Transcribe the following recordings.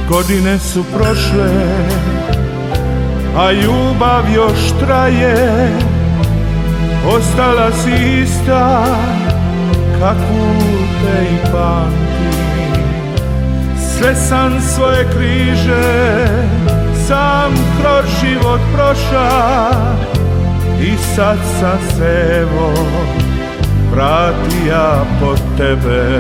Godine su prošle, a ljubav još traje. Ostala si ista, kakvu te i pamtim. Sve sam svoje križe sam kroz život proša, i sad sam se evo vratija pod tebe.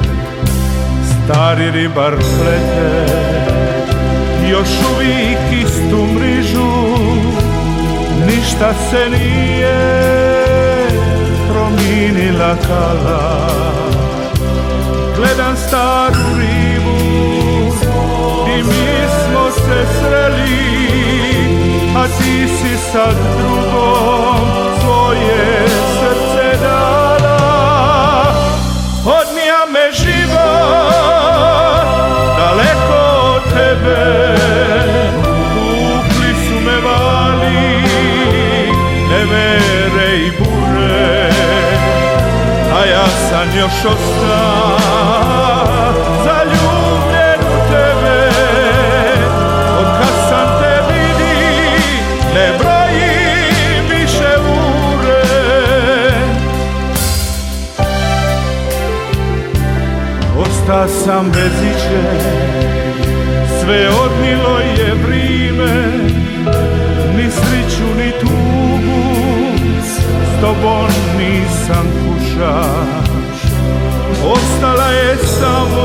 Stari ribar plete još uvijek istu mrižu, ništa se nije promijenila kala. Gledam staru ribu i mi smo se sreli, a ti si sad drugom svoje srce dala. Odnija me život daleko od tebe, tukli su me vali, nevere i bure, a ja sam još ostao zaljubljen u tebe. Otkad sam te vidi, ne brojim više ure. Osta sam bez iče, sve odnilo je vrime, ni sriću ni tugu s tobom nisam kuša. Ostala je samo